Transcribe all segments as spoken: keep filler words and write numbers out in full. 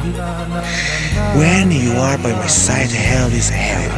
When you are by my side, hell is heaven.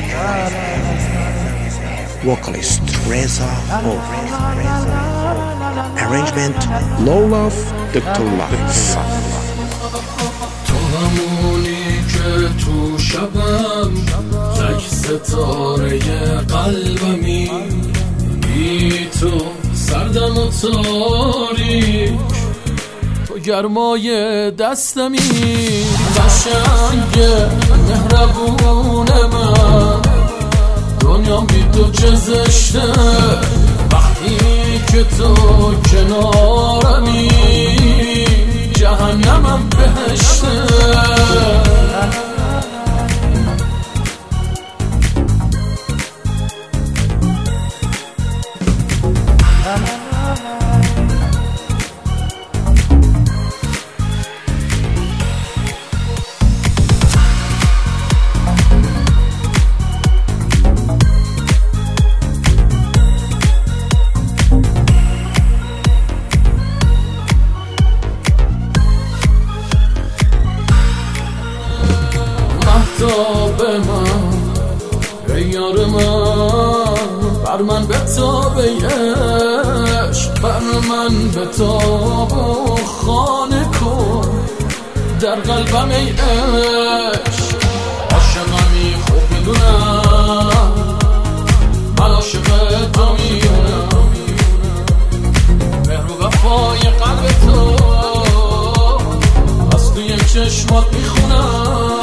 Vocalist Reza Hof. Arrangement Low Love Doctor Life. تو همونی که تو شبم تک ستاره قلبمی، بی تو سردم و تاریک، تو گرمای دستمی، قشنگ مهربون من، دنیام بی تو چه زشته، وقتی که تو کنارمی جهنمم بهشته. به من ای یار من، بر من بتاب ای عشق، بر من بتاب و خانه کن در قلبم ای عشق. عاشقمی خوب میدونم، من عاشق تو میونم، مهر و وفای قلب تو از توی چشمات میخونم.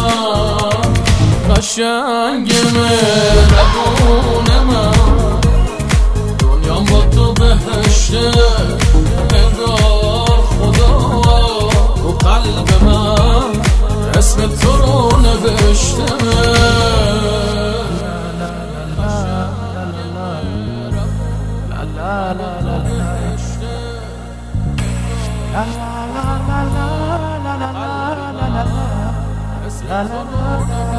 قشنگ مهربون من، دنیام با تو بهشته، انگار خدا تو قلب من اسم تو رو نوشته. La la la la la la la la la la la la la la